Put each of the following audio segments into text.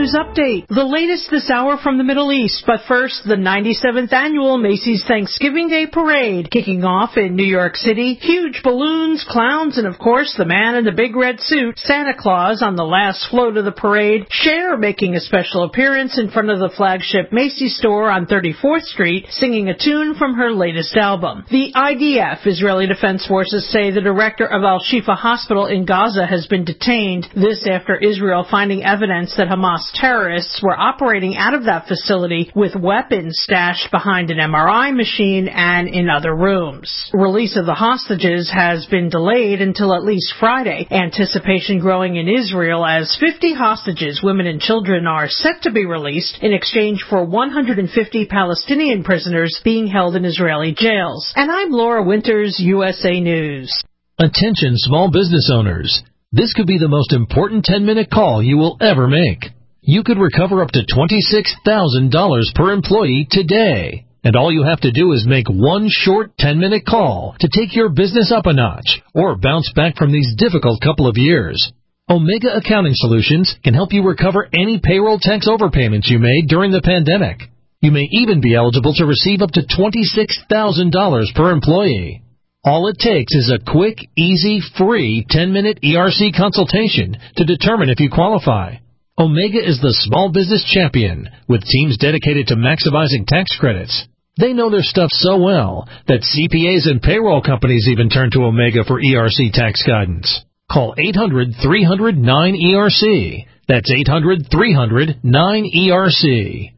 News Update. The latest this hour from the Middle East. But first, the 97th annual Macy's Thanksgiving Day Parade kicking off in New York City. Huge balloons, clowns, and of course the man in the big red suit, Santa Claus, on the last float of the parade. Cher making a special appearance in front of the flagship Macy's store on 34th Street, singing a tune from her latest album. The IDF, Israeli Defense Forces, say the director of Al-Shifa Hospital in Gaza has been detained. This after Israel finding evidence that Hamas terrorists were operating out of that facility with weapons stashed behind an MRI machine and in other rooms. Release of the hostages has been delayed until at least Friday. Anticipation growing in Israel as 50 hostages, women and children, are set to be released in exchange for 150 Palestinian prisoners being held in Israeli jails. And I'm Laura Winters, USA News. Attention small business owners. This could be the most important 10-minute call you will ever make. You could recover up to $26,000 per employee today. And all you have to do is make one short 10-minute call to take your business up a notch or bounce back from these difficult couple of years. Omega Accounting Solutions can help you recover any payroll tax overpayments you made during the pandemic. You may even be eligible to receive up to $26,000 per employee. All it takes is a quick, easy, free 10-minute ERC consultation to determine if you qualify. Omega is the small business champion with teams dedicated to maximizing tax credits. They know their stuff so well that CPAs and payroll companies even turn to Omega for ERC tax guidance. Call 800-300-9ERC. That's 800-300-9ERC.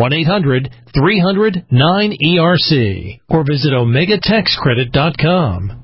1-800-300-9ERC. Or visit OmegaTaxCredit.com.